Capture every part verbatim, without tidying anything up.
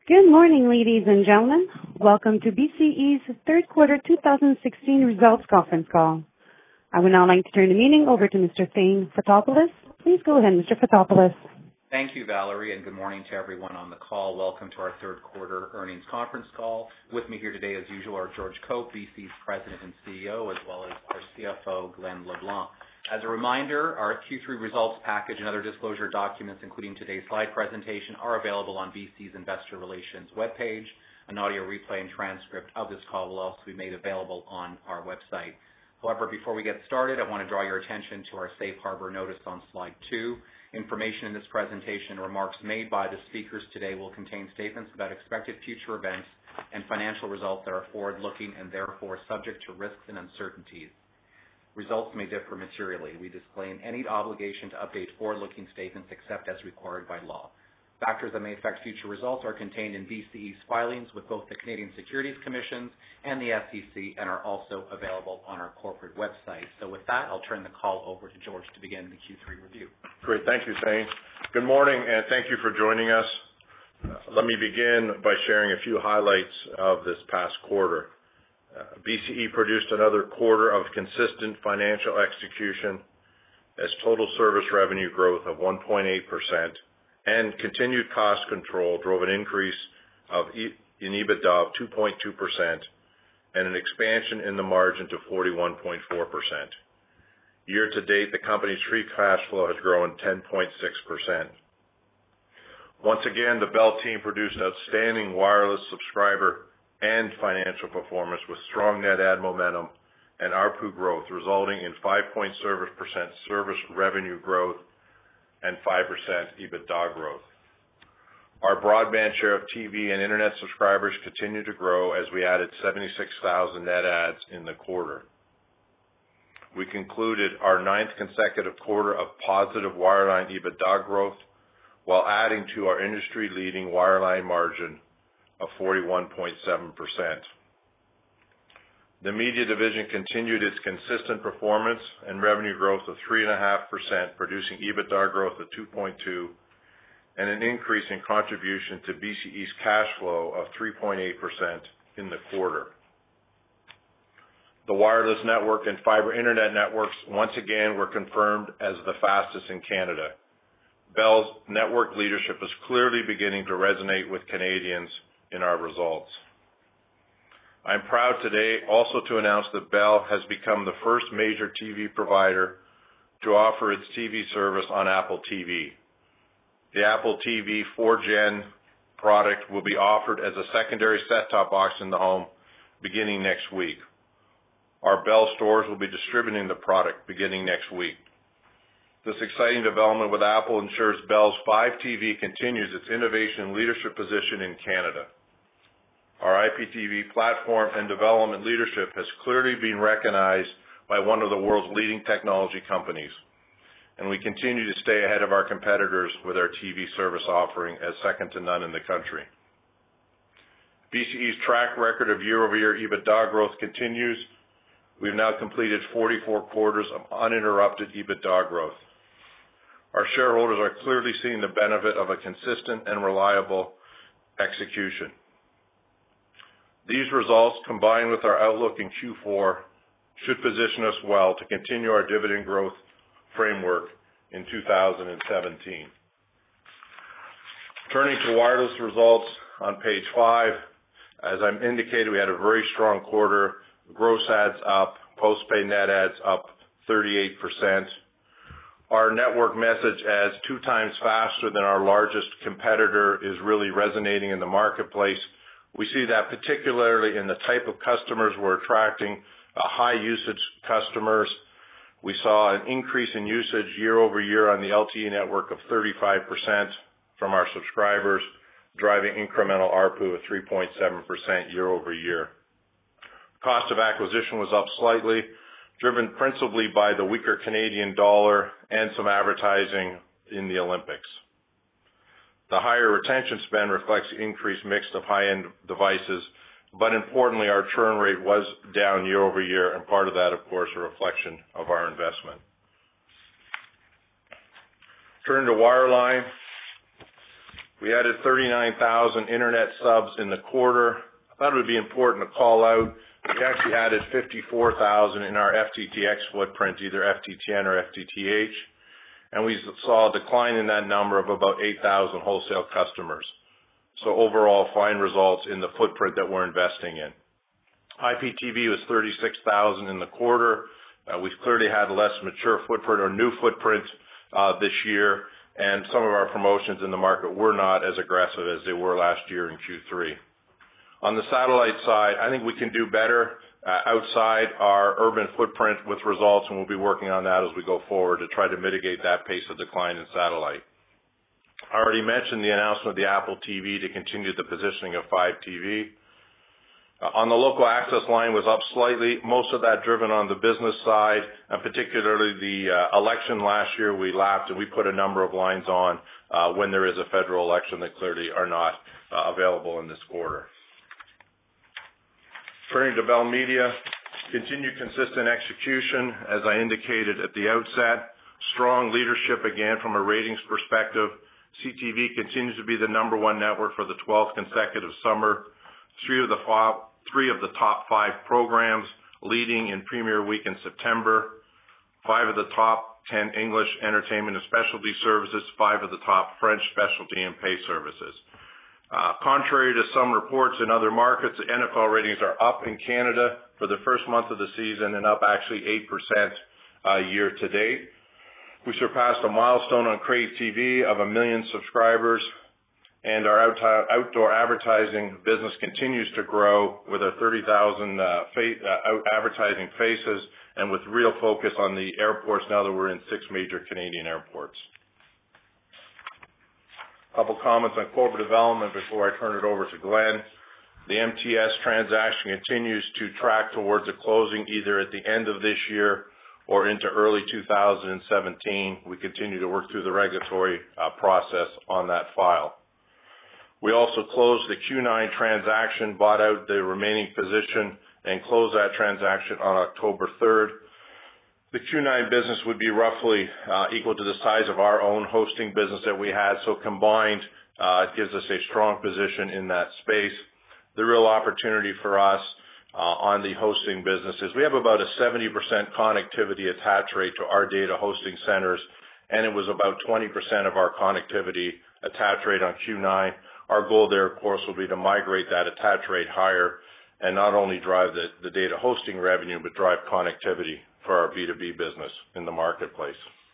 Good morning, ladies and gentlemen. Welcome to B C E's third quarter two thousand sixteen results conference call. I would now like to turn the meeting over to Mister Thane Fotopoulos. Please go ahead, Mister Fotopoulos. Thank you, Valerie, and good morning to everyone on the call. Welcome to our third quarter earnings conference call. With me here today, as usual, are George Cope, B C E's President and C E O, as well as our C F O, Glenn LeBlanc. As a reminder, our Q three results package and other disclosure documents, including today's slide presentation, are available on B C E's Investor Relations webpage. An audio replay and transcript of this call will also be made available on our website. However, before we get started, I want to draw your attention to our safe harbor notice on slide two. Information in this presentation and remarks made by the speakers today will contain statements about expected future events and financial results that are forward-looking and therefore subject to risks and uncertainties. Results may differ materially. We disclaim any obligation to update forward-looking statements except as required by law. Factors that may affect future results are contained in B C E's filings with both the Canadian Securities Commissions and the S E C and are also available on our corporate website. So with that, I'll turn the call over to George to begin the Q three review. Great. Thank you, Thane. Good morning, and thank you for joining us. Uh, let me begin by sharing a few highlights of this past quarter. Uh, B C E produced another quarter of consistent financial execution as total service revenue growth of one point eight percent and continued cost control drove an increase of e- in EBITDA of two point two percent and an expansion in the margin to forty-one point four percent. Year to date, the company's free cash flow has grown ten point six percent. Once again, the Bell team produced outstanding wireless subscriber and financial performance with strong net add momentum and A R P U growth, resulting in five point seven percent service revenue growth and five percent EBITDA growth. Our broadband share of T V and internet subscribers continued to grow as we added seventy-six thousand net adds in the quarter. We concluded our ninth consecutive quarter of positive wireline EBITDA growth while adding to our industry-leading wireline margin of forty-one point seven percent. The media division continued its consistent performance and revenue growth of three point five percent, producing EBITDA growth of two point two and an increase in contribution to B C E's cash flow of three point eight percent in the quarter. The wireless network and fiber internet networks once again were confirmed as the fastest in Canada. Bell's network leadership is clearly beginning to resonate with Canadians in our results. I'm proud today also to announce that Bell has become the first major T V provider to offer its T V service on Apple T V. The Apple T V four gen product will be offered as a secondary set-top box in the home beginning next week. Our Bell stores will be distributing the product beginning next week. This exciting development with Apple ensures Bell's five T V continues its innovation and leadership position in Canada. Our I P T V platform and development leadership has clearly been recognized by one of the world's leading technology companies, and we continue to stay ahead of our competitors with our T V service offering as second to none in the country. B C E's track record of year-over-year EBITDA growth continues. We've now completed forty-four quarters of uninterrupted EBITDA growth. Our shareholders are clearly seeing the benefit of a consistent and reliable execution. These results, combined with our outlook in Q four, should position us well to continue our dividend growth framework in two thousand seventeen. Turning to wireless results on page five, as I indicated, we had a very strong quarter. Gross adds up, postpaid net adds up thirty-eight percent. Our network message as two times faster than our largest competitor is really resonating in the marketplace. We see that particularly in the type of customers we're attracting, uh, high usage customers. We saw an increase in usage year over year on the L T E network of thirty-five percent from our subscribers, driving incremental A R P U of three point seven percent year over year. Cost of acquisition was up slightly, driven principally by the weaker Canadian dollar and some advertising in the Olympics. The higher retention spend reflects the increased mix of high-end devices, but importantly, our churn rate was down year over year, and part of that, of course, a reflection of our investment. Turning to wireline, We added thirty-nine thousand internet subs in the quarter. I thought it would be important to call out, we actually added fifty-four thousand in our F T T X footprint, either F T T N or F T T H, and we saw a decline in that number of about eight thousand wholesale customers. So overall, fine results in the footprint that we're investing in. I P T V was thirty-six thousand in the quarter. Uh, we've clearly had less mature footprint or new footprint uh, this year, and some of our promotions in the market were not as aggressive as they were last year in Q three. On the satellite side, I think we can do better uh, outside our urban footprint with results, and we'll be working on that as we go forward to try to mitigate that pace of decline in satellite. I already mentioned the announcement of the Apple T V to continue the positioning of Fibe T V. Uh, on the local access line was up slightly, most of that driven on the business side, and particularly the uh, election last year we lapped and we put a number of lines on uh, when there is a federal election that clearly are not uh, available in this quarter. Turning to Bell Media, continued consistent execution, as I indicated at the outset. Strong leadership again from a ratings perspective. C T V continues to be the number one network for the twelfth consecutive summer. Three of the five, three of the top five programs leading in Premier Week in September. Five of the top ten English entertainment and specialty services. Five of the top French specialty and pay services. Uh, contrary to some reports in other markets, the N F L ratings are up in Canada for the first month of the season and up actually eight percent uh, year to date. We surpassed a milestone on Crave T V of a million subscribers, and our out- outdoor advertising business continues to grow with our thirty thousand uh, fa- uh, out advertising faces and with real focus on the airports now that we're in six major Canadian airports. A couple comments on corporate development before I turn it over to Glenn. The M T S transaction continues to track towards a closing either at the end of this year or into early two thousand seventeen. We continue to work through the regulatory uh, process on that file. We also closed the Q nine transaction, bought out the remaining position, and closed that transaction on October third. The Q nine business would be roughly uh, equal to the size of our own hosting business that we had, so combined, uh, it gives us a strong position in that space. The real opportunity for us uh, on the hosting business is we have about a seventy percent connectivity attach rate to our data hosting centers, and it was about twenty percent of our connectivity attach rate on Q nine. Our goal there, of course, will be to migrate that attach rate higher and not only drive the, the data hosting revenue, but drive connectivity for our B two B business in the marketplace.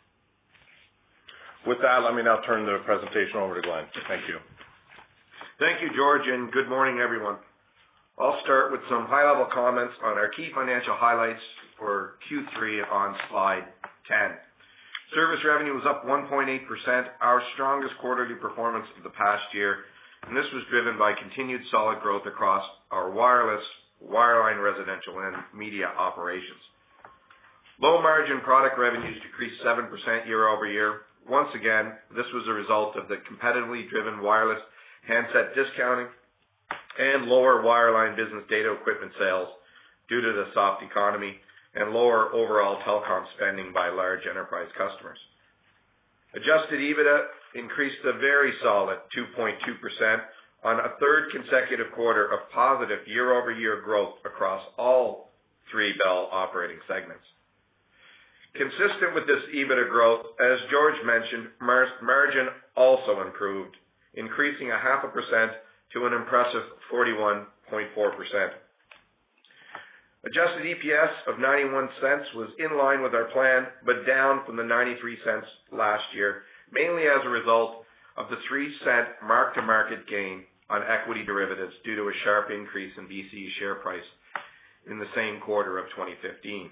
With that, let me now turn the presentation over to Glenn. Thank you. Thank you, George, and good morning, everyone. I'll start with some high-level comments on our key financial highlights for Q three on slide ten. Service revenue was up one point eight percent, our strongest quarterly performance of the past year, and this was driven by continued solid growth across our wireless, wireline residential, and media operations. Low-margin product revenues decreased seven percent year over year. Once again, this was a result of the competitively driven wireless handset discounting and lower wireline business data equipment sales due to the soft economy and lower overall telecom spending by large enterprise customers. Adjusted EBITDA increased a very solid two point two percent on a third consecutive quarter of positive year-over-year growth across all three Bell operating segments. Consistent with this EBITDA growth, as George mentioned, mar- margin also improved, increasing a half a percent to an impressive forty-one point four percent. Adjusted E P S of ninety-one cents was in line with our plan, but down from the ninety-three cents last year, mainly as a result of the three cent mark-to-market gain on equity derivatives due to a sharp increase in B C E's share price in the same quarter of twenty fifteen.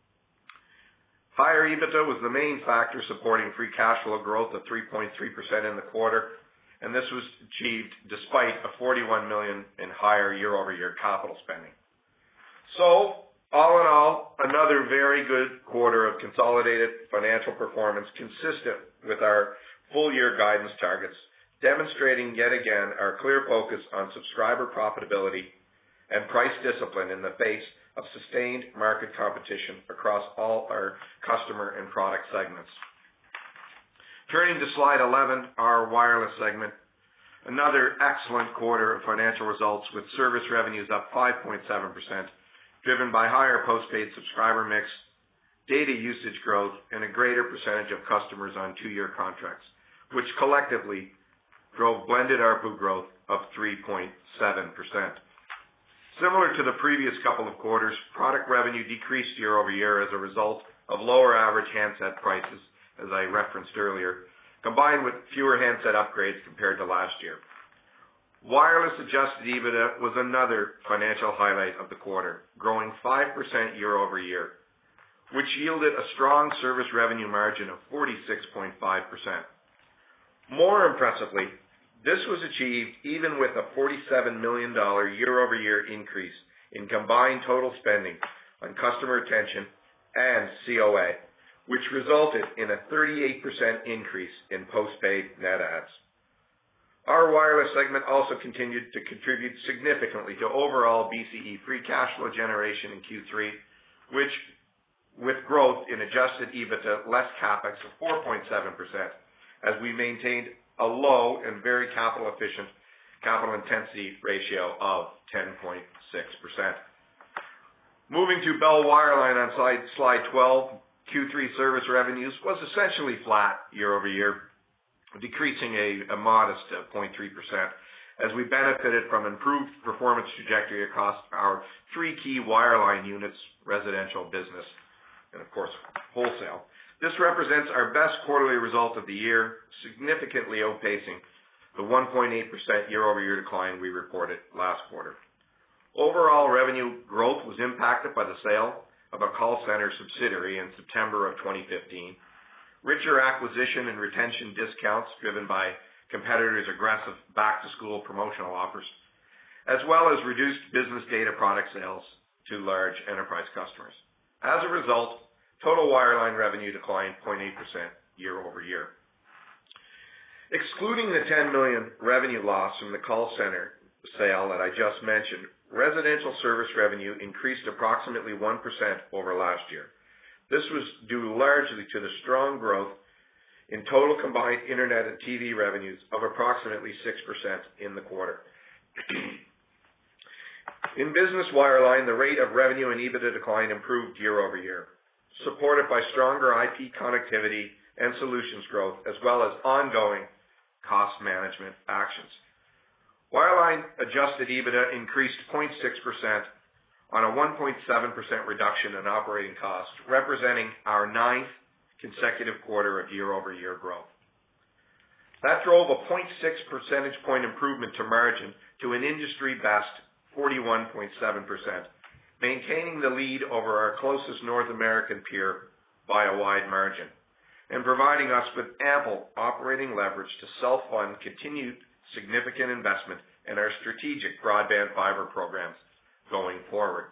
Higher EBITDA was the main factor supporting free cash flow growth of three point three percent in the quarter, and this was achieved despite a forty-one million dollars in higher year-over-year capital spending. So, all in all, another very good quarter of consolidated financial performance consistent with our full-year guidance targets, demonstrating yet again our clear focus on subscriber profitability and price discipline in the face of sustained market competition across all our customer and product segments. Turning to slide eleven, our wireless segment. Another excellent quarter of financial results with service revenues up five point seven percent, driven by higher postpaid subscriber mix, data usage growth, and a greater percentage of customers on two-year contracts, which collectively drove blended A R P U growth of three point seven percent. Similar to the previous couple of quarters, product revenue decreased year over year as a result of lower average handset prices, as I referenced earlier, combined with fewer handset upgrades compared to last year. Wireless adjusted EBITDA was another financial highlight of the quarter, growing five percent year over year, which yielded a strong service revenue margin of forty-six point five percent. More impressively, this was achieved even with a forty-seven million dollars year-over-year increase in combined total spending on customer retention and C O A, which resulted in a thirty-eight percent increase in postpaid net adds. Our wireless segment also continued to contribute significantly to overall B C E free cash flow generation in Q three, which, with growth in adjusted EBITDA less capex of four point seven percent, as we maintained a low and very capital efficient capital intensity ratio of ten point six percent. Moving to Bell Wireline on slide, slide twelve, Q three service revenues was essentially flat year over year, decreasing a, a modest uh, zero point three percent, as we benefited from improved performance trajectory across our three key wireline units, residential, business, and of course, wholesale. This represents our best quarterly result of the year, significantly outpacing the one point eight percent year-over-year decline we reported last quarter. Overall revenue growth was impacted by the sale of a call center subsidiary in September of twenty fifteen, richer acquisition and retention discounts driven by competitors' aggressive back-to-school promotional offers, as well as reduced business data product sales to large enterprise customers. As a result, total wireline revenue declined zero point eight percent year over year. Excluding the ten million dollars revenue loss from the call center sale that I just mentioned, residential service revenue increased approximately one percent over last year. This was due largely to the strong growth in total combined internet and T V revenues of approximately six percent in the quarter. In business wireline, the rate of revenue and EBITDA decline improved year over year, supported by stronger I P connectivity and solutions growth, as well as ongoing cost management actions. Wireline adjusted EBITDA increased zero point six percent on a one point seven percent reduction in operating costs, representing our ninth consecutive quarter of year-over-year growth. That drove a zero point six percentage point improvement to margin to an industry best forty-one point seven percent, maintaining the lead over our closest North American peer by a wide margin, and providing us with ample operating leverage to self-fund continued significant investment in our strategic broadband fiber programs going forward.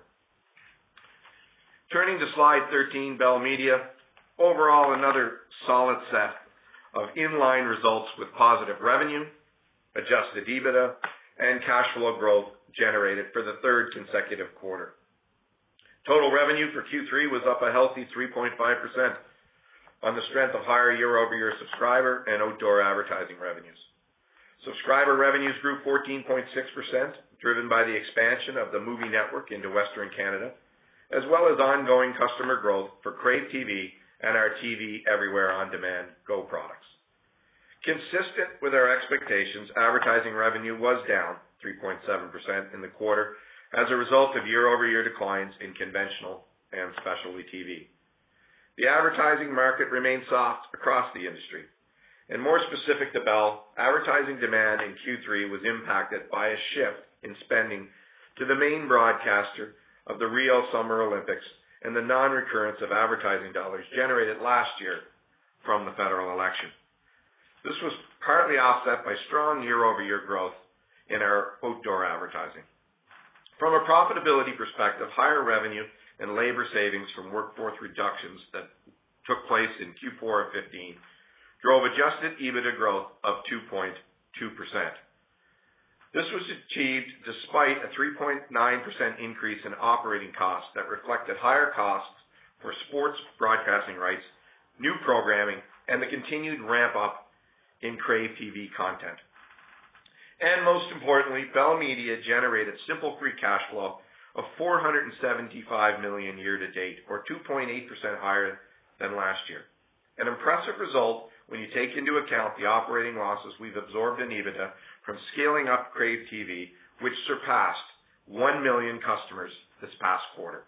Turning to slide thirteen, Bell Media. Overall, another solid set of in-line results with positive revenue, adjusted EBITDA, and cash flow growth generated for the third consecutive quarter. Total revenue for Q three was up a healthy three point five percent on the strength of higher year-over-year subscriber and outdoor advertising revenues. Subscriber revenues grew fourteen point six percent, driven by the expansion of the Movie Network into Western Canada, as well as ongoing customer growth for Crave T V and our T V Everywhere On Demand Go products. Consistent with our expectations, advertising revenue was down three point seven percent in the quarter as a result of year-over-year declines in conventional and specialty T V. The advertising market remained soft across the industry. And more specific to Bell, advertising demand in Q three was impacted by a shift in spending to the main broadcaster of the Rio Summer Olympics and the non-recurrence of advertising dollars generated last year from the federal election. This was partly offset by strong year-over-year growth in our outdoor advertising. From a profitability perspective, higher revenue and labor savings from workforce reductions that took place in Q four of fifteen drove adjusted EBITDA growth of two point two percent. This was achieved despite a three point nine percent increase in operating costs that reflected higher costs for sports broadcasting rights, new programming, and the continued ramp-up in Crave T V content. And most importantly, Bell Media generated simple free cash flow of four hundred seventy-five million dollars year to date, or two point eight percent higher than last year. An impressive result when you take into account the operating losses we've absorbed in EBITDA from scaling up Crave T V, which surpassed one million customers this past quarter.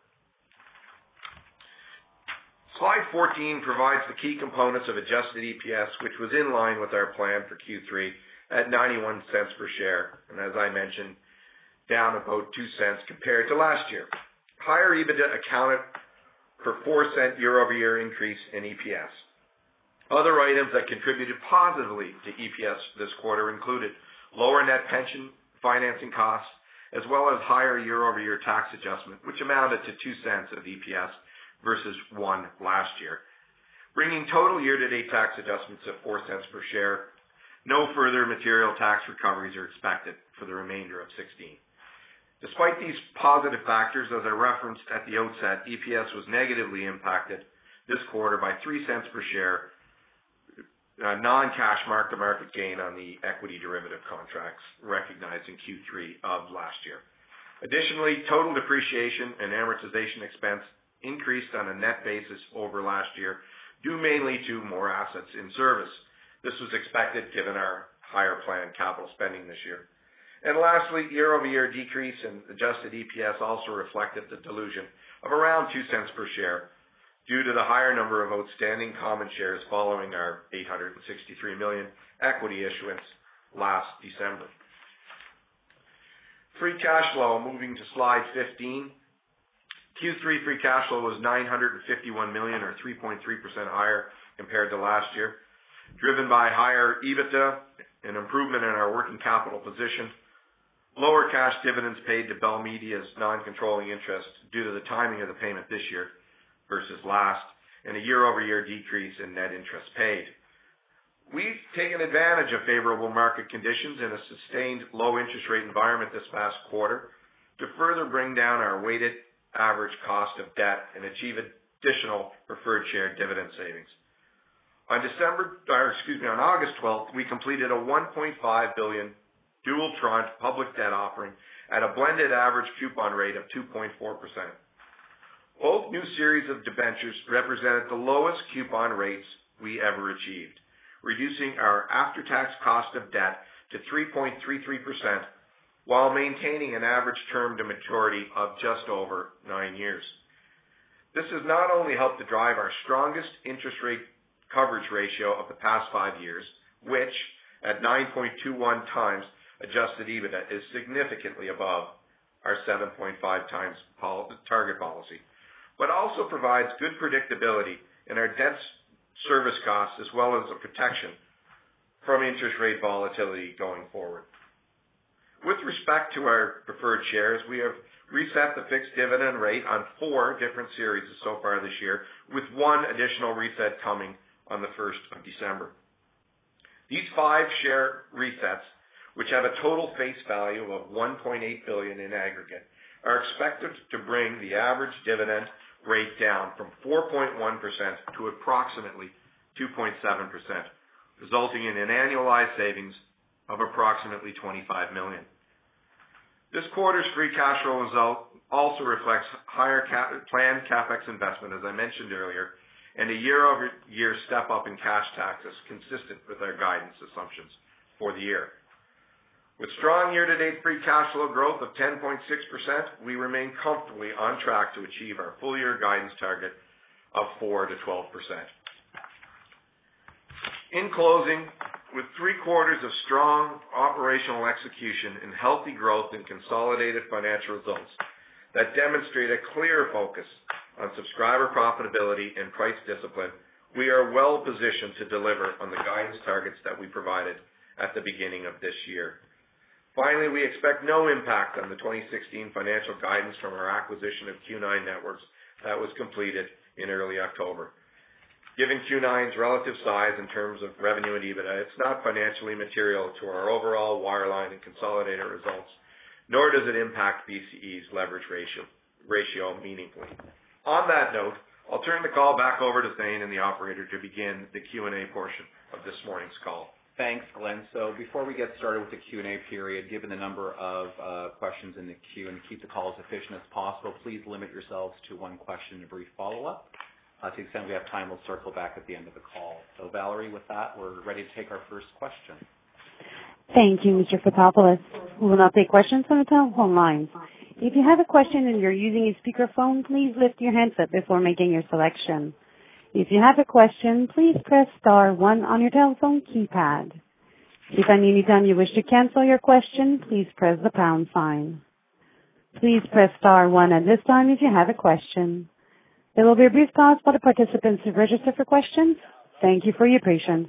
Slide fourteen provides the key components of adjusted E P S, which was in line with our plan for Q three at ninety-one cents per share, and as I mentioned, down about two cents compared to last year. Higher EBITDA accounted for four cent year-over-year increase in E P S. Other items that contributed positively to E P S this quarter included lower net pension financing costs, as well as higher year-over-year tax adjustment, which amounted to two cents of E P S versus one last year, bringing total year-to-date tax adjustments at four cents per share. No further material tax recoveries are expected for the remainder of sixteen. Despite these positive factors, as I referenced at the outset, E P S was negatively impacted this quarter by three cents per share, a non-cash mark-to-market gain on the equity derivative contracts recognized in Q three of last year. Additionally, total depreciation and amortization expense increased on a net basis over last year, due mainly to more assets in service. This was expected given our higher planned capital spending this year. And lastly, year-over-year decrease in adjusted E P S also reflected the dilution of around two cents per share due to the higher number of outstanding common shares following our eight hundred sixty-three million dollars equity issuance last December. Free cash flow, moving to slide fifteen. Q three free cash flow was nine hundred fifty-one million dollars, or three point three percent higher compared to last year, driven by higher EBITDA, an improvement in our working capital position, lower cash dividends paid to Bell Media's non-controlling interest due to the timing of the payment this year versus last, and a year-over-year decrease in net interest paid. We've taken advantage of favorable market conditions in a sustained low interest rate environment this past quarter to further bring down our weighted average cost of debt and achieve additional preferred share dividend savings. On December, or excuse me, on August twelfth, we completed a one point five billion dollars dual tranche public debt offering at a blended average coupon rate of two point four percent. Both new series of debentures represented the lowest coupon rates we ever achieved, reducing our after-tax cost of debt to three point three three percent while maintaining an average term to maturity of just over nine years. This has not only helped to drive our strongest interest rate coverage ratio of the past five years, which at nine point two one times adjusted EBITDA is significantly above our seven point five times target policy, but also provides good predictability in our debt service costs as well as a protection from interest rate volatility going forward. With respect to our preferred shares, we have reset the fixed dividend rate on four different series so far this year, with one additional reset coming on the first of December. These five share resets, which have a total face value of one point eight billion dollars in aggregate, are expected to bring the average dividend rate down from four point one percent to approximately two point seven percent, resulting in an annualized savings of approximately twenty-five million dollars. This quarter's free cash flow result also reflects higher cap- planned CapEx investment, as I mentioned earlier, and a year-over-year step-up in cash taxes consistent with our guidance assumptions for the year. With strong year-to-date free cash flow growth of ten point six percent, we remain comfortably on track to achieve our full-year guidance target of four to twelve percent. In closing, with three quarters of strong operational execution and healthy growth in consolidated financial results that demonstrate a clear focus on subscriber profitability and price discipline, we are well positioned to deliver on the guidance targets that we provided at the beginning of this year. Finally, we expect no impact on the twenty sixteen financial guidance from our acquisition of Q nine Networks that was completed in early October. Given Q nine's relative size in terms of revenue and EBITDA, it's not financially material to our overall wireline and consolidated results, nor does it impact B C E's leverage ratio, ratio meaningfully. On that note, I'll turn the call back over to Thane and the operator to begin the Q and A portion of this morning's call. Thanks, Glenn. So before we get started with the Q and A period, given the number of uh, questions in the queue and to keep the call as efficient as possible, please limit yourselves to one question and a brief follow-up. Uh, to the extent we have time, we'll circle back at the end of the call. So, Valerie, with that, we're ready to take our first question. Thank you, Mister Fotopoulos. We will now take questions from the telephone lines. If you have a question and you're using a speakerphone, please lift your handset before making your selection. If you have a question, please press star one on your telephone keypad. If at any time you wish to cancel your question, please press the pound sign. Please press star one at this time if you have a question. There will be a brief pause while the participants register for questions. Thank you for your patience.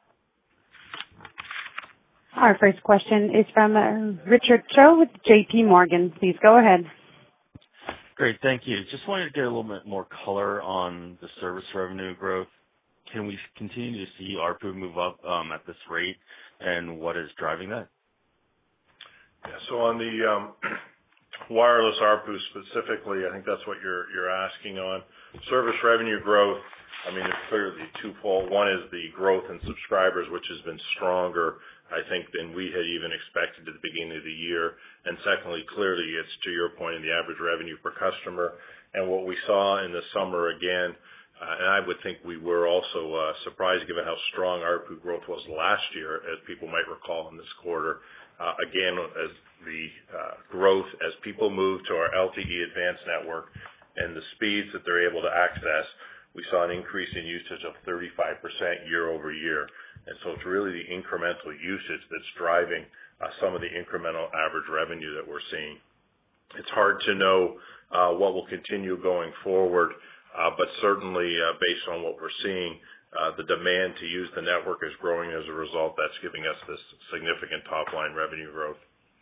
Our first question is from uh, Richard Cho with J P Morgan. Please go ahead. Great, thank you. Just wanted to get a little bit more color on the service revenue growth. Can we continue to see A R P U move up um, at this rate, and what is driving that? Yeah, so on the um, wireless A R P U specifically, I think that's what you're you're asking on. Service revenue growth, I mean, it's clearly twofold. One is the growth in subscribers, which has been stronger, I think, than we had even expected at the beginning of the year. And secondly, clearly, it's to your point in the average revenue per customer. And what we saw in the summer again, uh, and I would think we were also uh, surprised given how strong A R P U growth was last year, as people might recall in this quarter. Uh, again, as the uh, growth, as people move to our L T E advanced network and the speeds that they're able to access, we saw an increase in usage of thirty-five percent year over year. And so it's really the incremental usage that's driving uh, some of the incremental average revenue that we're seeing. It's hard to know uh, what will continue going forward, uh, but certainly uh, based on what we're seeing, uh, the demand to use the network is growing as a result. That's giving us this significant top-line revenue growth.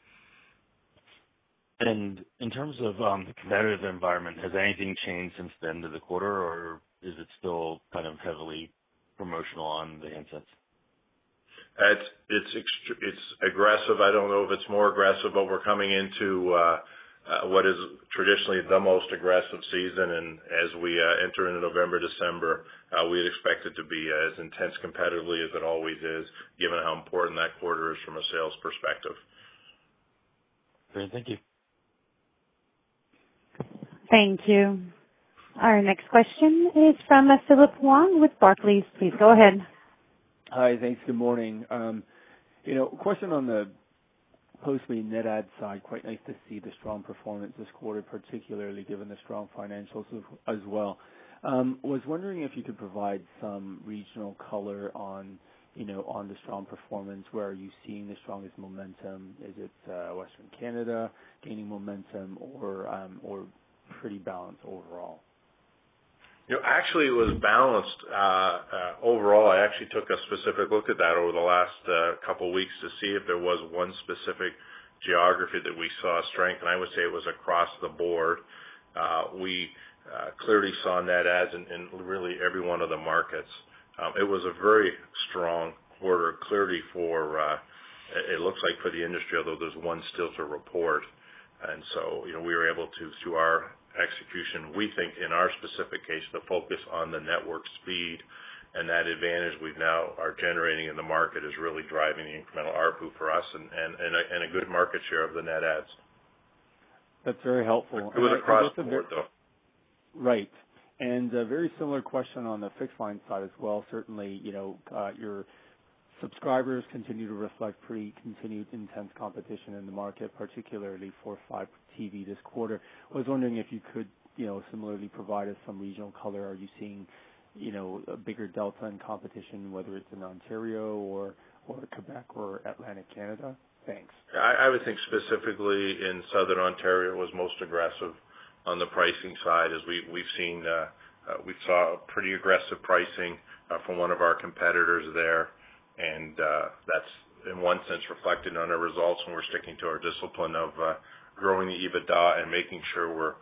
And in terms of um, the competitive environment, has anything changed since the end of the quarter, or is it still kind of heavily promotional on the handsets? It's it's ext- it's aggressive. I don't know if it's more aggressive, but we're coming into uh, uh, what is traditionally the most aggressive season, and as we uh, enter into November, December, uh, we'd expect it to be as intense competitively as it always is, given how important that quarter is from a sales perspective. Great, thank you. Thank you. Our next question is from uh, Philip Wong with Barclays. Please go ahead. Hi, thanks. Good morning. Um, you know, question on the postpaid net add side. Quite nice to see the strong performance this quarter, particularly given the strong financials as well. Um, was wondering if you could provide some regional color on, you know, on the strong performance. Where are you seeing the strongest momentum? Is it uh, Western Canada gaining momentum, or um, or pretty balanced overall? You know, actually, it was balanced uh, uh, overall. I actually took a specific look at that over the last uh, couple of weeks to see if there was one specific geography that we saw strength, and I would say it was across the board. Uh, we uh, clearly saw net adds in, in really every one of the markets. Um, it was a very strong quarter, clearly for, uh, it looks like for the industry, although there's one still to report. And so, you know, we were able to, through our execution, we think in our specific case, the focus on the network speed and that advantage we now are generating in the market is really driving the incremental A R P U for us and, and, and, a, and a good market share of the net adds. That's very helpful. It was across the board, though. Right. And a very similar question on the fixed line side as well. Certainly, you know, uh, your subscribers continue to reflect pretty continued intense competition in the market, particularly for fiber T V this quarter. I was wondering if you could, you know, similarly provide us some regional color. Are you seeing, you know, a bigger delta in competition, whether it's in Ontario or, or Quebec or Atlantic Canada? Thanks. I, I would think specifically in Southern Ontario was most aggressive on the pricing side, as we, we've seen, uh, uh, we saw pretty aggressive pricing uh, from one of our competitors there. And uh, that's, in one sense, reflected on our results when we're sticking to our discipline of uh, growing the EBITDA and making sure we're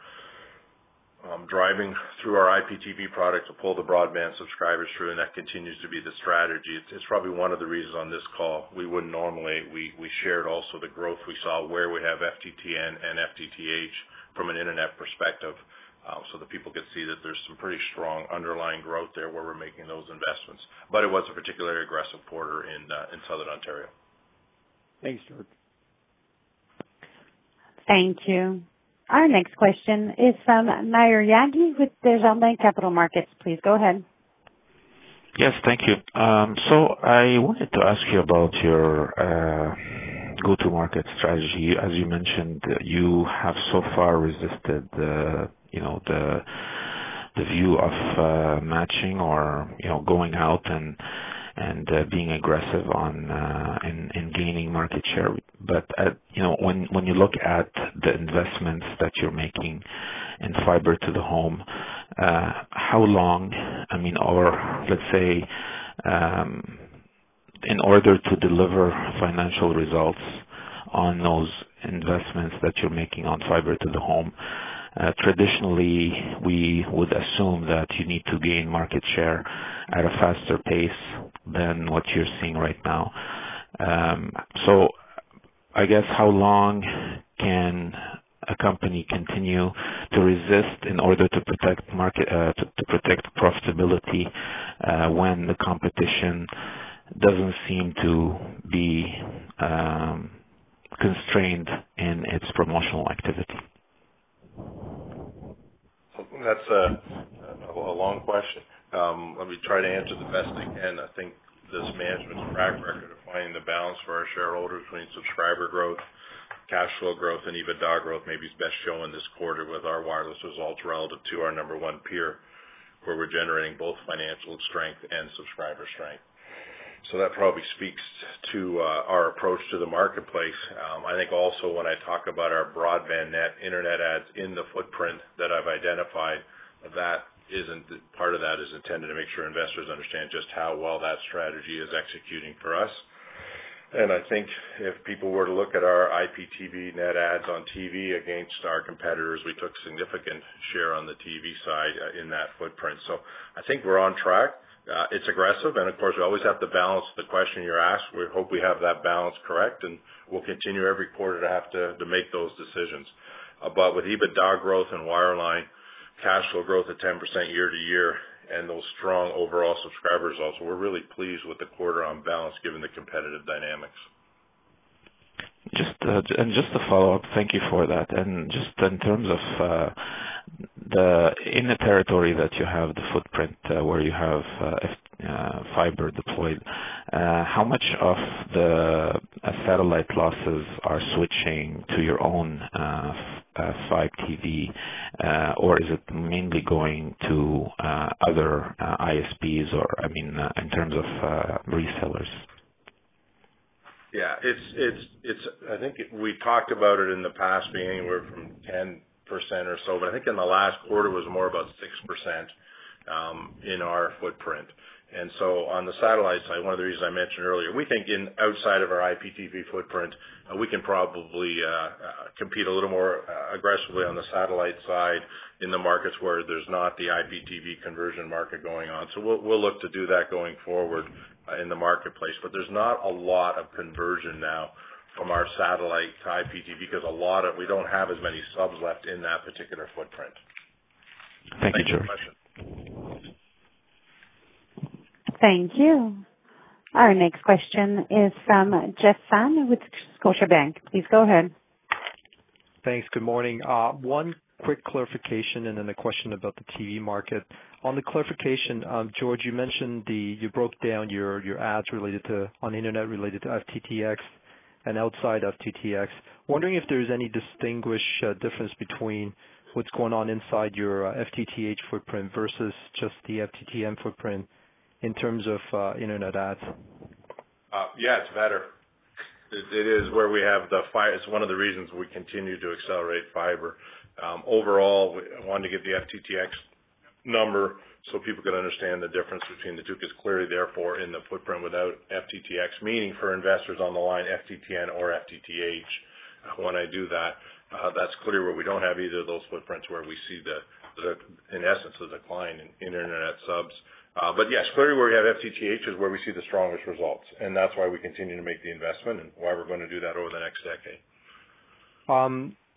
um, driving through our I P T V product to pull the broadband subscribers through, and that continues to be the strategy. It's, it's probably one of the reasons on this call we wouldn't normally, we, we shared also the growth we saw where we have F T T N and F T T H from an internet perspective. uh, so that people could see that there's some pretty strong underlying growth there where we're making those investments. But it was a particularly aggressive quarter in uh, in Southern Ontario. Thanks, George. Thank you. Our next question is from Maher Yaghi with Desjardins Capital Markets. Please go ahead. Yes, thank you. Um, so I wanted to ask you about your uh, go-to-market strategy. As you mentioned, you have so far resisted the, you know, the the view of uh, matching or, you know, going out and and uh, being aggressive on uh, in, in gaining market share. But at, you know, when when you look at the investments that you're making in fiber to the home, uh, how long? I mean, or let's say, um, in order to deliver financial results on those investments that you're making on fiber to the home, Uh, traditionally, we would assume that you need to gain market share at a faster pace than what you're seeing right now. Um, so I guess how long can a company continue to resist in order to protect market, uh, to, to protect profitability uh, when the competition doesn't seem to be um, constrained in its promotional activity? That's a, a long question. Um, let me try to answer the best I can. I think this management's track record of finding the balance for our shareholders between subscriber growth, cash flow growth, and EBITDA growth maybe is best shown this quarter with our wireless results relative to our number one peer, where we're generating both financial strength and subscriber strength. So that probably speaks to uh, our approach to the marketplace. Um, I think also when I talk about our broadband net internet ads in the footprint that I've identified, that isn't part of that is intended to make sure investors understand just how well that strategy is executing for us. And I think if people were to look at our I P T V net ads on T V against our competitors, we took significant share on the T V side uh, in that footprint. So I think we're on track. Uh, it's aggressive, and of course, we always have to balance the question you're asked. We hope we have that balance correct, and we'll continue every quarter to have to, to make those decisions. Uh, but with EBITDA growth and wireline, cash flow growth at ten percent year to year, and those strong overall subscriber results, we're really pleased with the quarter on balance given the competitive dynamics. Just uh, and just to follow up, thank you for that. And just in terms of uh, the in the territory that you have, the footprint uh, where you have uh, uh, fiber deployed, uh, how much of the uh, satellite losses are switching to your own uh, uh, Fibe T V, uh, or is it mainly going to uh, other uh, I S Ps, or I mean, uh, in terms of uh, resellers? Yeah, it's it's it's. I think it, we talked about it in the past being anywhere from ten percent or so, but I think in the last quarter was more about six percent um, in our footprint. And so on the satellite side, one of the reasons I mentioned earlier, we think in outside of our I P T V footprint, uh, we can probably uh, uh, compete a little more uh, aggressively on the satellite side in the markets where there's not the I P T V conversion market going on. So we'll we'll look to do that going forward in the marketplace, but there's not a lot of conversion now from our satellite to I P T V because a lot of we don't have as many subs left in that particular footprint. Thank, Thank you, George. Thank you. Our next question is from Jeff Fan with Scotiabank. Please go ahead. Thanks. Good morning. Uh, one quick clarification and then a question about the T V market. On the clarification, um, George, you mentioned the you broke down your, your ads related to on the internet related to F T T X and outside F T T X. Wondering if there's any distinguished uh, difference between what's going on inside your uh, F T T H footprint versus just the F T T M footprint in terms of uh, internet ads. Uh, yeah, it's better. It, it is where we have the fiber. It's one of the reasons we continue to accelerate fiber. Um, overall, I wanted to give the F T T X number so people can understand the difference between the two, because clearly, therefore, in the footprint without F T T X, meaning for investors on the line F T T N or F T T H, when I do that, uh, that's clear where we don't have either of those footprints where we see the, the in essence, the decline in, in internet subs. Uh, but yes, clearly where we have F T T H is where we see the strongest results, and that's why we continue to make the investment and why we're going to do that over the next decade. Um,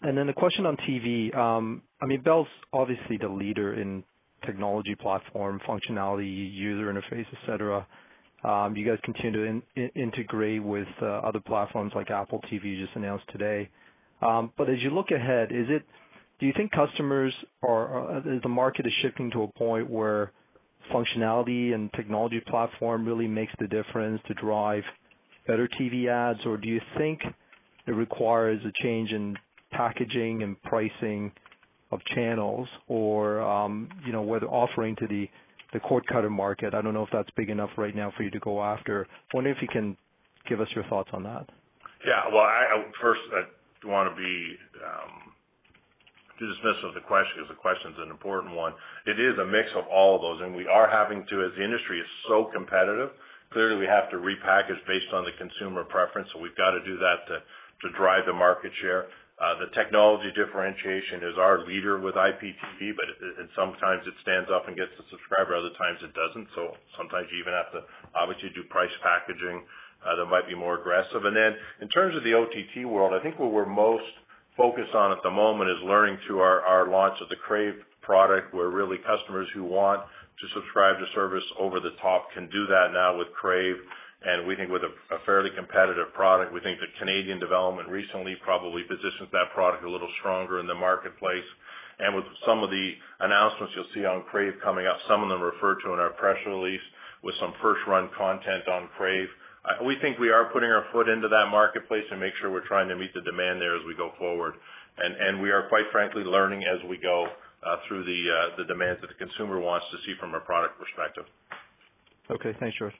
and then the question on T V. Um, I mean, Bell's obviously the leader in technology platform, functionality, user interface, et cetera. Um, you guys continue to in, in, integrate with uh, other platforms like Apple T V, you just announced today. Um, but as you look ahead, is it? Do you think customers are, uh, the market is shifting to a point where functionality and technology platform really makes the difference to drive better T V ads, or do you think it requires a change in packaging and pricing of channels, or um, you know, whether offering to the the cord cutter market? I don't know if that's big enough right now for you to go after. I wonder if you can give us your thoughts on that. Yeah, well, I, I first I want to be um, too dismissive of the question, because the question is an important one. It is a mix of all of those, and we are having to, as the industry is so competitive, clearly we have to repackage based on the consumer preference, so we've got to do that to, to drive the market share. Uh, the technology differentiation is our leader with I P T V, but it, it, sometimes it stands up and gets the subscriber, other times it doesn't, so sometimes you even have to obviously do price packaging uh, that might be more aggressive. And then in terms of the O T T world, I think what we're most focused on at the moment is learning through our, our launch of the Crave product, where really customers who want to subscribe to service over the top can do that now with Crave. And we think with a, a fairly competitive product, we think the Canadian development recently probably positions that product a little stronger in the marketplace. And with some of the announcements you'll see on Crave coming up, some of them referred to in our press release with some first-run content on Crave. Uh, we think we are putting our foot into that marketplace and make sure we're trying to meet the demand there as we go forward. And, and we are quite frankly learning as we go uh, through the, uh, the demands that the consumer wants to see from a product perspective. Okay, thanks, George.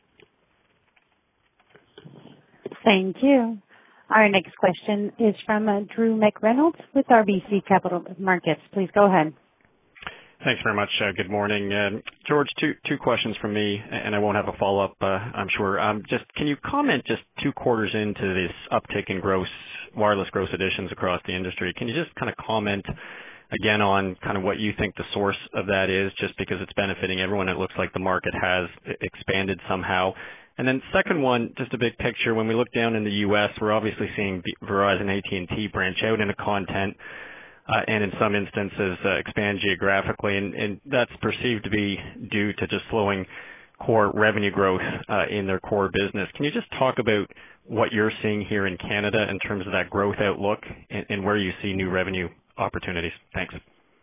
Thank you. Our next question is from uh, Drew McReynolds with R B C Capital Markets. Please go ahead. Thanks very much. Uh, good morning. Uh, George, two two questions from me, and I won't have a follow-up, uh, I'm sure. Um, just can you comment, just two quarters into this uptick in gross wireless gross additions across the industry, can you just kind of comment again on kind of what you think the source of that is, just because it's benefiting everyone? It looks like the market has expanded somehow. And then second one, just a big picture. When we look down in the U S, we're obviously seeing Verizon, A T and T branch out into content uh, and in some instances uh, expand geographically, and, and that's perceived to be due to just slowing core revenue growth uh, in their core business. Can you just talk about what you're seeing here in Canada in terms of that growth outlook and, and where you see new revenue opportunities? Thanks.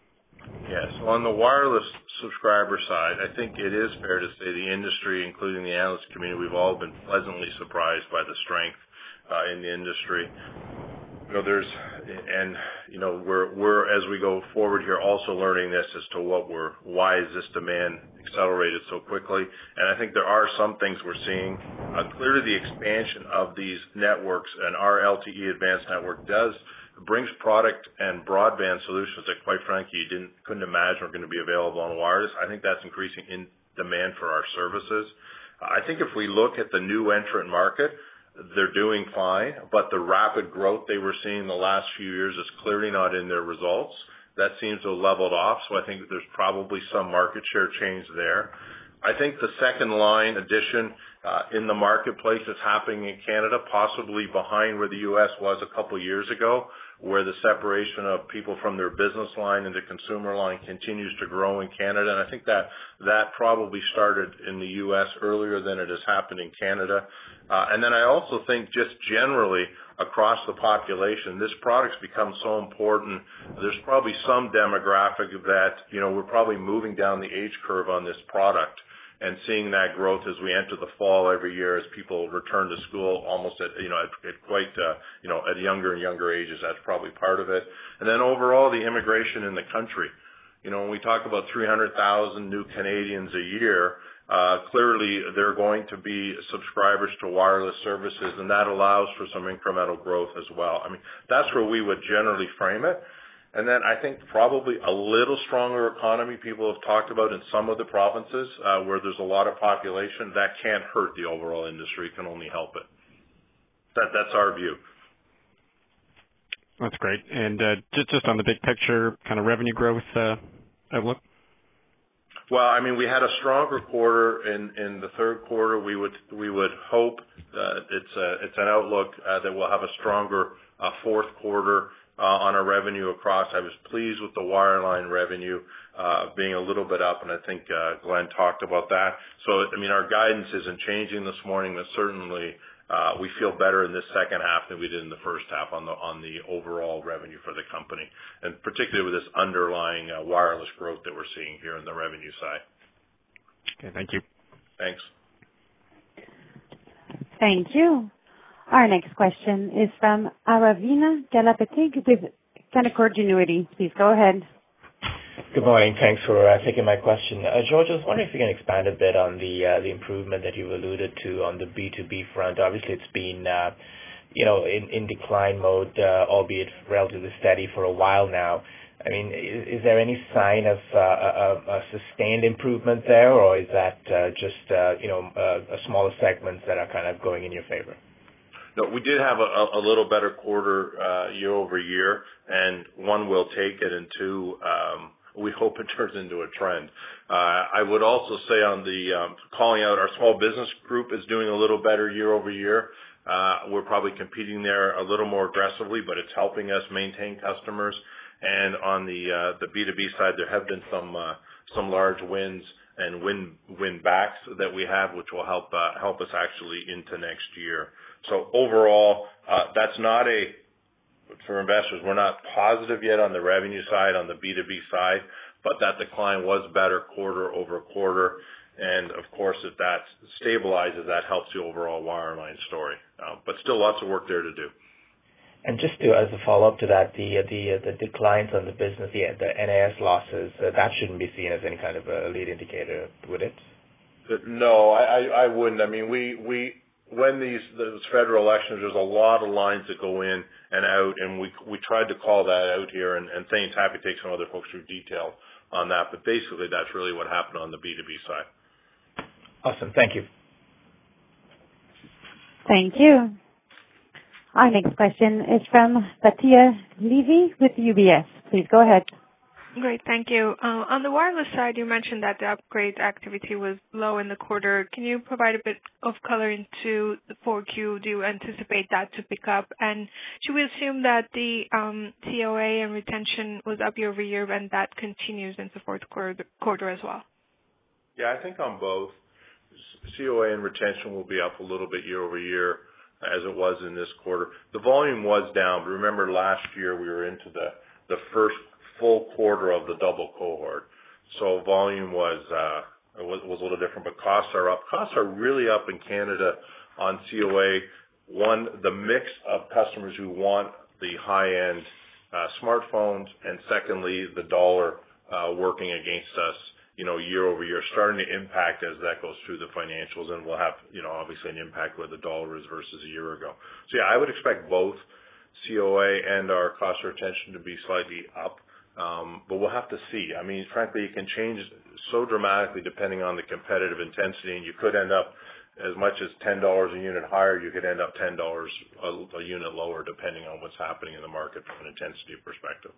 Yes. On the wireless subscriber side, I think it is fair to say the industry, including the analyst community, we've all been pleasantly surprised by the strength uh, in the industry. You know, there's, and you know, we're we're as we go forward here also learning this as to what we're, why is this demand accelerated so quickly? And I think there are some things we're seeing. Uh, clearly, the expansion of these networks and our L T E Advanced network does. brings product and broadband solutions that, quite frankly, you didn't couldn't imagine were going to be available on wireless. I think that's increasing in demand for our services. I think if we look at the new entrant market, they're doing fine, but the rapid growth they were seeing the last few years is clearly not in their results. That seems to have leveled off, so I think there's probably some market share change there. I think the second line addition uh, in the marketplace is happening in Canada, possibly behind where the U S was a couple of years ago, where the separation of people from their business line and the consumer line continues to grow in Canada. And I think that that probably started in the U S earlier than it has happened in Canada. Uh, and then I also think just generally across the population, this product's become so important. There's probably some demographic that, you know, we're probably moving down the age curve on this product and seeing that growth as we enter the fall every year as people return to school almost at, you know, at, at quite, uh, you know, at younger and younger ages. That's probably part of it. And then overall, the immigration in the country. You know, when we talk about three hundred thousand new Canadians a year, uh, clearly they're going to be subscribers to wireless services, and that allows for some incremental growth as well. I mean, that's where we would generally frame it. And then I think probably a little stronger economy people have talked about in some of the provinces uh, where there's a lot of population. That can't hurt the overall industry, can only help it. That That's our view. That's great. And uh, just, just on the big picture, kind of revenue growth uh, outlook? Well, I mean, we had a stronger quarter in, in the third quarter. We would we would hope uh, it's a, it's an outlook uh, that we'll have a stronger uh, fourth quarter. uh, on our revenue across. I was pleased with the wireline revenue uh, being a little bit up, and I think uh, Glenn talked about that. So, I mean, our guidance isn't changing this morning, but certainly uh, we feel better in this second half than we did in the first half on the on the overall revenue for the company, and particularly with this underlying uh, wireless growth that we're seeing here on the revenue side. Okay, thank you. Thanks. Thank you. Our next question is from Aravina Galapatig with Canaccord Genuity. Please go ahead. Good morning. Thanks for uh, taking my question. Uh, George, I was wondering if you can expand a bit on the uh, the improvement that you've alluded to on the B two B front. Obviously, it's been uh, you know in, in decline mode, uh, albeit relatively steady for a while now. I mean, is, is there any sign of uh, a, a sustained improvement there, or is that uh, just uh, you know uh, a smaller segments that are kind of going in your favor? No, we did have a, a little better quarter uh, year over year, and one, will take it, and two, um, we hope it turns into a trend. Uh, I would also say on the um, calling out, our small business group is doing a little better year over year. Uh, we're probably competing there a little more aggressively, but it's helping us maintain customers. And on the uh, the B two B side, there have been some uh, some large wins and win win backs that we have, which will help uh, help us actually into next year. So overall, uh, that's not a, for investors, we're not positive yet on the revenue side, on the B two B side, but that decline was better quarter over quarter. And of course, if that stabilizes, that helps the overall wireline story. Uh, but still lots of work there to do. And just to, as a follow-up to that, the the the declines on the business, the, the N A S losses, uh, that shouldn't be seen as any kind of a lead indicator, would it? No, I, I, I wouldn't. I mean, we we. When these those federal elections, there's a lot of lines that go in and out, and we we tried to call that out here, and, and Thane's happy to take some other folks through detail on that, but basically that's really what happened on the B two B side. Awesome. Thank you. Thank you. Our next question is from Batya Levi with U B S. Please go ahead. Great, thank you. Uh, on the wireless side, you mentioned that the upgrade activity was low in the quarter. Can you provide a bit of color into the four Q? Do you anticipate that to pick up? And should we assume that the um, C O A and retention was up year over year and that continues into the fourth quarter, quarter as well? Yeah, I think on both. C O A and retention will be up a little bit year over year as it was in this quarter. The volume was down, but remember last year we were into the, the first full quarter of the double cohort. So volume was, uh, was, was a little different, but costs are up. Costs are really up in Canada on C O A. One, the mix of customers who want the high-end uh, smartphones, and secondly, the dollar uh, working against us, you know, year over year, starting to impact as that goes through the financials, and we'll have, you know, obviously an impact where the dollar is versus a year ago. So yeah, I would expect both C O A and our cost of retention to be slightly up. Um, but we'll have to see. I mean, frankly, it can change so dramatically depending on the competitive intensity, and you could end up as much as ten dollars a unit higher. You could end up ten dollars a, a unit lower depending on what's happening in the market from an intensity perspective.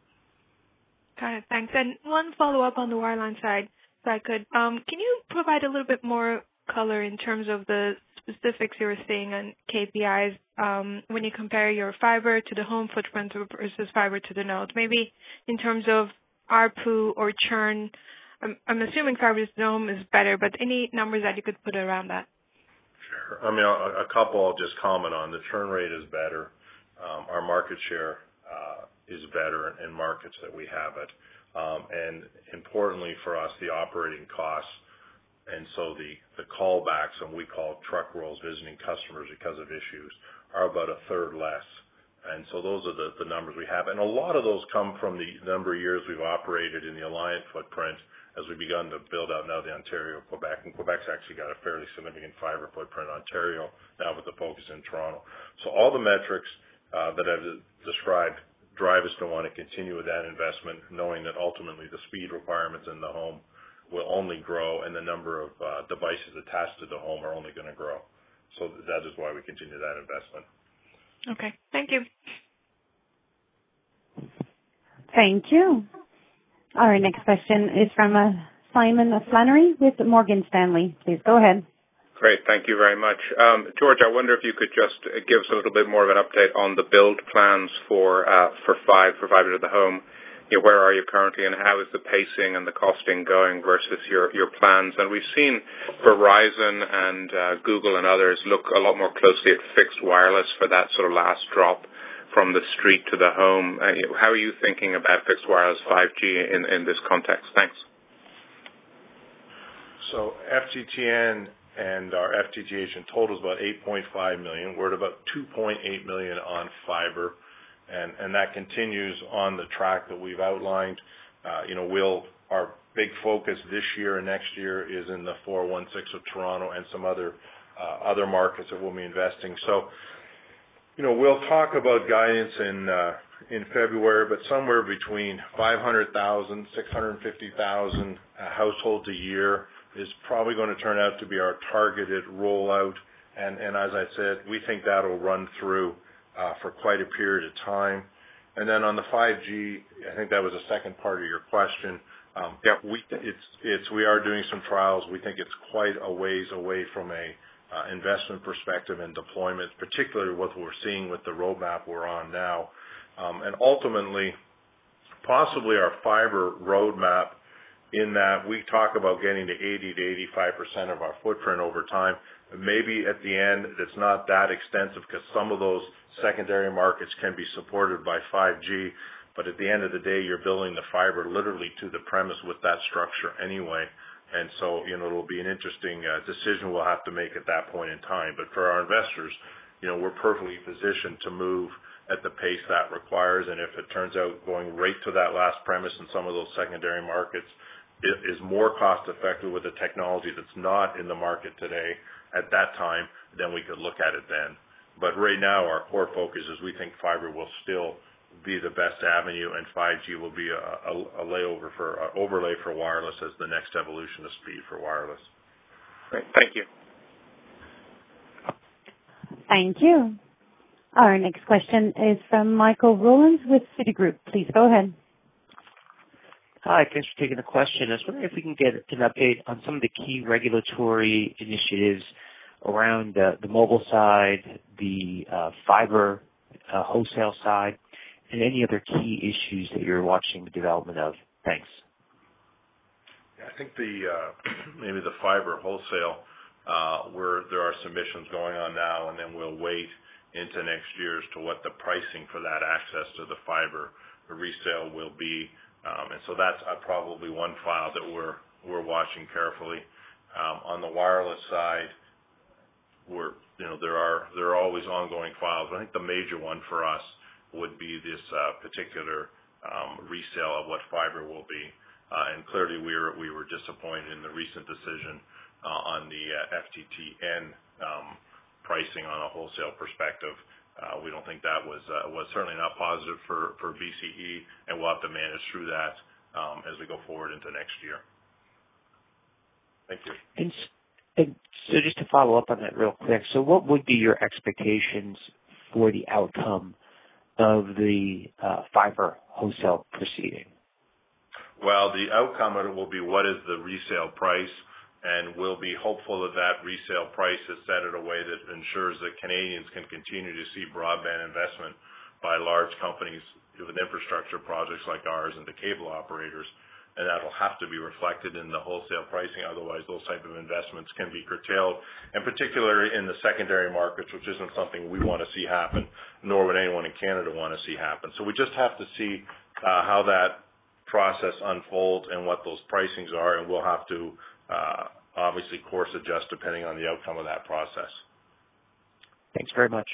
Got it, thanks. And one follow-up on the wireline side, if I could. Um, can you provide a little bit more color in terms of the specifics you were seeing on K P Is um, when you compare your fiber to the home footprint versus fiber to the node? Maybe in terms of A R P U or churn. I'm, I'm assuming fiber to the home is better, but any numbers that you could put around that? Sure. I mean, a, a couple I'll just comment on. The churn rate is better. Um, our market share uh, is better in markets that we have it. Um, and importantly for us, the operating costs. And so the, the callbacks, and we call truck rolls visiting customers because of issues, are about a third less. And so those are the, the numbers we have. And a lot of those come from the number of years we've operated in the Alliant footprint as we've begun to build out now the Ontario, Quebec. And Quebec's actually got a fairly significant fiber footprint in Ontario now with the focus in Toronto. So all the metrics uh, that I've described drive us to want to continue with that investment, knowing that ultimately the speed requirements in the home will only grow, and the number of uh, devices attached to the home are only going to grow. So that is why we continue that investment. Okay. Thank you. Thank you. Our next question is from uh, Simon Flannery with Morgan Stanley. Please go ahead. Great. Thank you very much. Um, George, I wonder if you could just give us a little bit more of an update on the build plans for uh, for five for fiber to the home. You know, where are you currently, and how is the pacing and the costing going versus your, your plans? And we've seen Verizon and uh, Google and others look a lot more closely at fixed wireless for that sort of last drop from the street to the home. Uh, how are you thinking about fixed wireless five G in, in this context? Thanks. So F T T N and our F T T H in total is about eight point five million. We're at about two point eight million on fiber, and, and that continues on the track that we've outlined. Uh, you know, we'll our big focus this year and next year is in the four one six of Toronto and some other uh, other markets that we'll be investing. So, you know, we'll talk about guidance in uh, in February, but somewhere between five hundred thousand, six hundred fifty thousand uh, households a year is probably going to turn out to be our targeted rollout. And, and as I said, we think that'll run through uh, for quite a period of time. And then on the five G, I think that was the second part of your question. Um, yeah, we it's it's we are doing some trials. We think it's quite a ways away from a uh, investment perspective and deployment, particularly what we're seeing with the roadmap we're on now. Um, and ultimately, possibly our fiber roadmap, in that we talk about getting to eighty to eighty-five percent of our footprint over time. Maybe at the end, it's not that extensive because some of those secondary markets can be supported by five G, but at the end of the day, you're building the fiber literally to the premise with that structure anyway. And so, you know, it'll be an interesting uh, decision we'll have to make at that point in time. But for our investors, you know, we're perfectly positioned to move at the pace that requires. And if it turns out going right to that last premise in some of those secondary markets is more cost effective with a technology that's not in the market today at that time, then we could look at it then. But right now, our core focus is we think fiber will still be the best avenue, and five G will be a, a, a layover for uh, overlay for wireless as the next evolution of speed for wireless. Great. Thank you. Thank you. Our next question is from Michael Rollins with Citigroup. Please go ahead. Hi, thanks for taking the question. I was wondering if we can get an update on some of the key regulatory initiatives around uh, the mobile side, the uh, fiber uh, wholesale side, and any other key issues that you're watching the development of. Thanks. Yeah, I think the uh, maybe the fiber wholesale, uh, where there are submissions going on now, and then we'll wait into next year as to what the pricing for that access to the fiber resale will be. Um, and so that's uh, probably one file that we're we're watching carefully. Um, on the wireless side, we're you know there are there are always ongoing files. I think the major one for us would be this uh, particular um, resale of what fiber will be. Uh, and clearly, we were we were disappointed in the recent decision uh, on the uh, F T T N um, pricing on a wholesale perspective. Uh, we don't think that was uh, was certainly not positive for, for B C E, and we'll have to manage through that um, as we go forward into next year. Thank you. And, and so just to follow up on that real quick, so what would be your expectations for the outcome of the uh, fiber wholesale proceeding? Well, the outcome of it will be what is the resale price, and we'll be hopeful that that resale price is set in a way that ensures that Canadians can continue to see broadband investment by large companies with infrastructure projects like ours and the cable operators, and that will have to be reflected in the wholesale pricing. Otherwise, those type of investments can be curtailed, and particularly in the secondary markets, which isn't something we want to see happen, nor would anyone in Canada want to see happen. So we just have to see uh, how that process unfolds and what those pricings are, and we'll have to Uh, obviously course adjust depending on the outcome of that process. Thanks very much.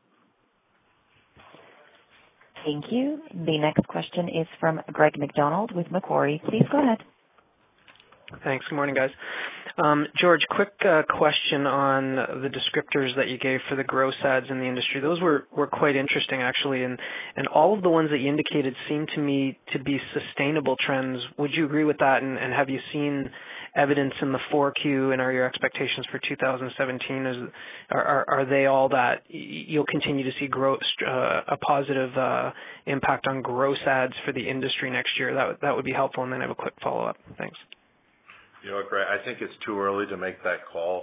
Thank you. The next question is from Greg McDonald with Macquarie. Please go ahead. Thanks. Good morning, guys. Um, George, quick uh, question on the descriptors that you gave for the gross adds in the industry. Those were, were quite interesting, actually, and, and all of the ones that you indicated seem to me to be sustainable trends. Would you agree with that, and, and have you seen evidence in the four Q, and are your expectations for two thousand seventeen, is, are, are, are they all that you'll continue to see gross, uh, a positive uh, impact on gross adds for the industry next year? That, that would be helpful, and then I have a quick follow-up. Thanks. You know, Greg, I think it's too early to make that call.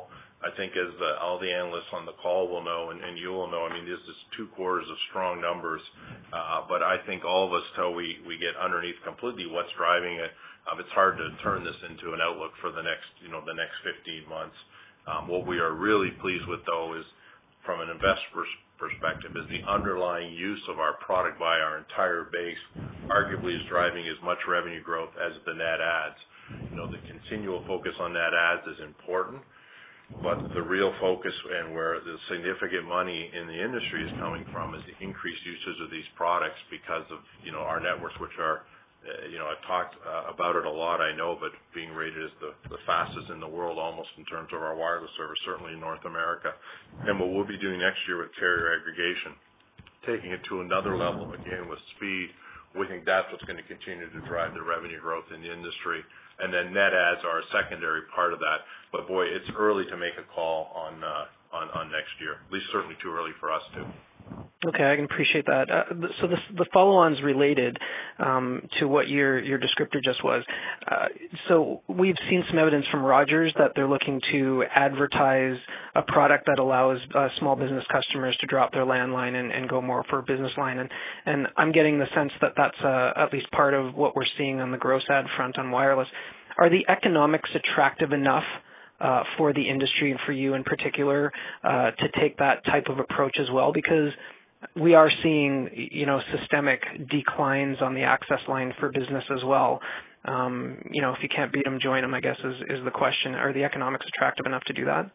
I think as uh, all the analysts on the call will know, and, and you will know, I mean, this is two quarters of strong numbers. Uh, but I think all of us, till we, we get underneath completely what's driving it, um, it's hard to turn this into an outlook for the next, you know, the next fifteen months. Um, what we are really pleased with, though, is from an investor's perspective, is the underlying use of our product by our entire base arguably is driving as much revenue growth as the net adds. You know, the continual focus on net adds is important, but the real focus and where the significant money in the industry is coming from is the increased usage of these products because of, you know, our networks, which are, uh, you know, I've talked uh, about it a lot, I know, but being rated as the, the fastest in the world almost in terms of our wireless service, certainly in North America. And what we'll be doing next year with carrier aggregation, taking it to another level, again, with speed, we think that's what's going to continue to drive the revenue growth in the industry. And then net adds are a secondary part of that. But boy, it's early to make a call on uh, on, on next year. At least certainly too early for us to. Okay, I can appreciate that. Uh, so this, the follow-on is related um, to what your your descriptor just was. Uh, so we've seen some evidence from Rogers that they're looking to advertise a product that allows uh, small business customers to drop their landline and, and go more for a business line. And, and I'm getting the sense that that's uh, at least part of what we're seeing on the gross ad front on wireless. Are the economics attractive enough uh, for the industry and for you in particular uh, to take that type of approach as well? Because we are seeing, you know, systemic declines on the access line for business as well. Um, you know, if you can't beat them, join them, I guess is, is the question. Are the economics attractive enough to do that?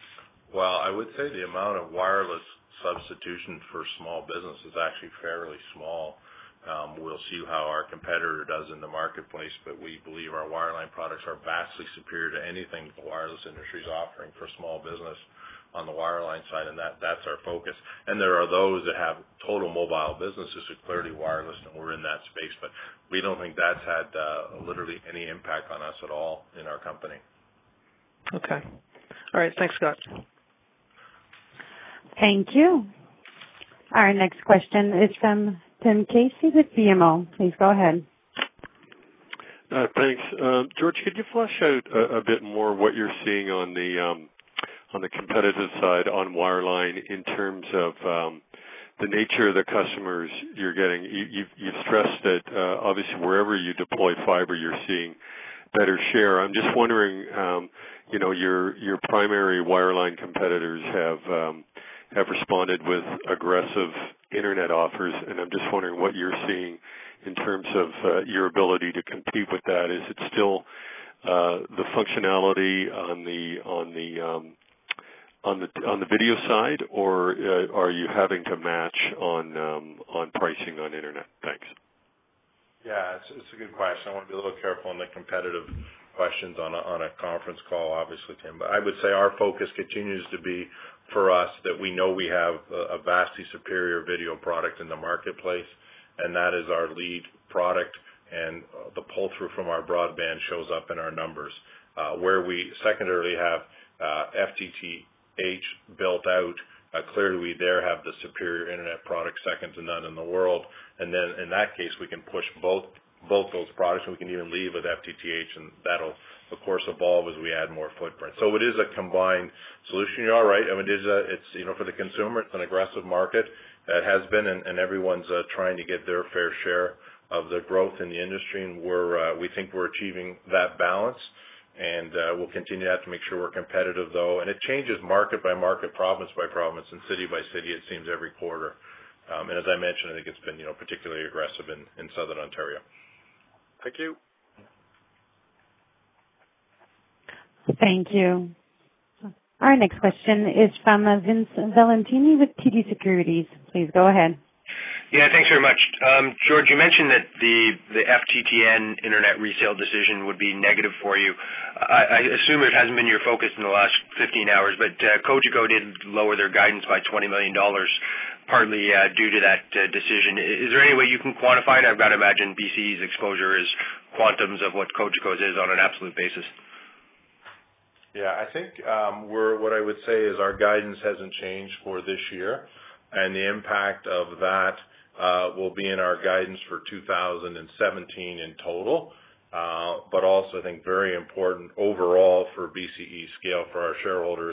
Well, I would say the amount of wireless substitution for small business is actually fairly small. Um, we'll see how our competitor does in the marketplace, but we believe our wireline products are vastly superior to anything the wireless industry is offering for small business on the wireline side, and that, that's our focus. And there are those that have total mobile businesses who are clearly wireless, and we're in that space, but we don't think that's had uh, literally any impact on us at all in our company. Okay. All right. Thanks, Scott. Thank you. Our next question is from Tim Casey with B M O. Please go ahead. Uh, thanks. Uh, George, could you flesh out a, a bit more what you're seeing on the um, on the competitive side on wireline in terms of um, the nature of the customers you're getting? You, you've, you've stressed that uh, obviously wherever you deploy fiber, you're seeing better share. I'm just wondering, um, you know, your your primary wireline competitors have um, have responded with aggressive internet offers, and I'm just wondering what you're seeing in terms of uh, your ability to compete with that. Is it still uh, the functionality on the on the um, on the on the video side, or uh, are you having to match on um, on pricing on internet? Thanks. Yeah, it's, it's a good question. I want to be a little careful on the competitive questions on a, on a conference call, obviously, Tim. But I would say our focus continues to be for us that we know we have a, a vastly superior video product in the marketplace, and that is our lead product, and uh, the pull-through from our broadband shows up in our numbers. Uh, where we secondarily have uh, F T T H built out, uh, clearly we there have the superior internet product second to none in the world, and then in that case we can push both both those products, and we can even leave with F T T H, and that'll, of course, evolve as we add more footprint. So it is a combined solution. You're all right. I mean, it is a, it's, you know, for the consumer, it's an aggressive market. It has been, and, and everyone's uh, trying to get their fair share of the growth in the industry, and we're, uh, we think we're achieving that balance, and uh, we'll continue to have to make sure we're competitive, though. And it changes market by market, province by province, and city by city, it seems, every quarter. Um, and as I mentioned, I think it's been, you know, particularly aggressive in, in Southern Ontario. Thank you. Thank you. Our next question is from Vince Valentini with T D Securities. Please go ahead. Yeah, thanks very much. Um, George, you mentioned that the, the F T T N internet resale decision would be negative for you. I, I assume it hasn't been your focus in the last fifteen hours, but uh, Cogeco did lower their guidance by twenty million dollars, partly uh, due to that uh, decision. Is there any way you can quantify it? I've got to imagine B C E's exposure is quantums of what Cogeco's is on an absolute basis. Yeah, I think um, we're, what I would say is our guidance hasn't changed for this year, and the impact of that uh, will be in our guidance for two thousand seventeen in total, uh, but also I think very important overall for B C E scale for our shareholders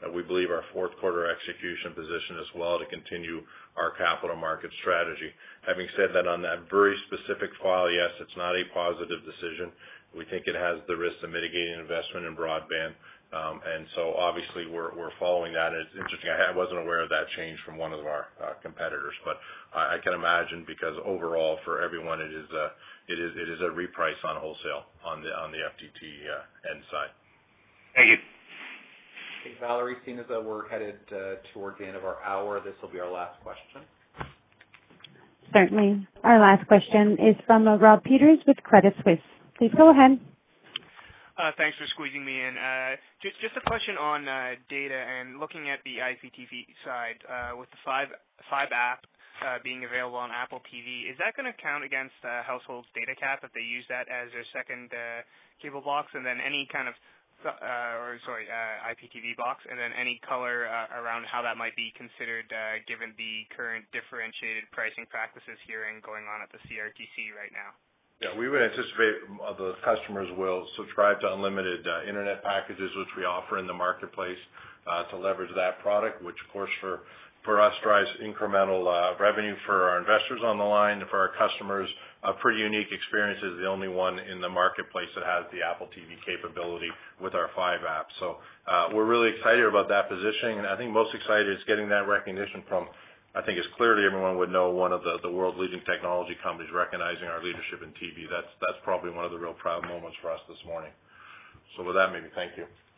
Uh, we believe our fourth quarter execution position as well to continue our capital market strategy. Having said that, on that very specific file, yes, it's not a positive decision. We think it has the risk of mitigating investment in broadband. Um, and so obviously we're, we're following that. And it's interesting. I wasn't aware of that change from one of our uh, competitors, but I, I can imagine because overall for everyone it is a, it is, it is a reprice on wholesale on the, on the F T T uh, end side. Thank you. Okay, Valerie, seeing as though we're headed uh, toward the end of our hour, this will be our last question. Certainly. Our last question is from uh, Rob Peters with Credit Suisse. Please go ahead. Uh, thanks for squeezing me in. Uh, just, just a question on uh, data and looking at the I P T V side uh, with the five five app uh, being available on Apple T V. Is that going to count against uh, households' data cap if they use that as their second uh, cable box, and then any kind of uh, or sorry uh, I P T V box, and then any color uh, around how that might be considered uh, given the current differentiated pricing practices hearing going on at the C R T C right now? Yeah, we would anticipate the customers will subscribe to unlimited uh, internet packages, which we offer in the marketplace uh, to leverage that product, which, of course, for, for us drives incremental uh, revenue for our investors on the line. For our customers, a pretty unique experience is the only one in the marketplace that has the Apple T V capability with our five apps. So uh, we're really excited about that positioning, and I think most excited is getting that recognition from, I think it's clearly everyone would know, one of the, the world leading technology companies recognizing our leadership in T V. That's that's probably one of the real proud moments for us this morning. So with that, maybe thank you.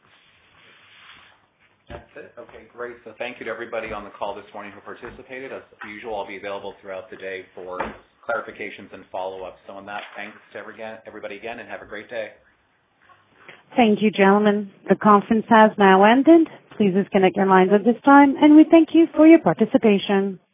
That's it. Okay, great. So thank you to everybody on the call this morning who participated. As usual, I'll be available throughout the day for clarifications and follow-ups. So on that, thanks to everybody again, and have a great day. Thank you, gentlemen. The conference has now ended. Please disconnect your lines at this time, and we thank you for your participation.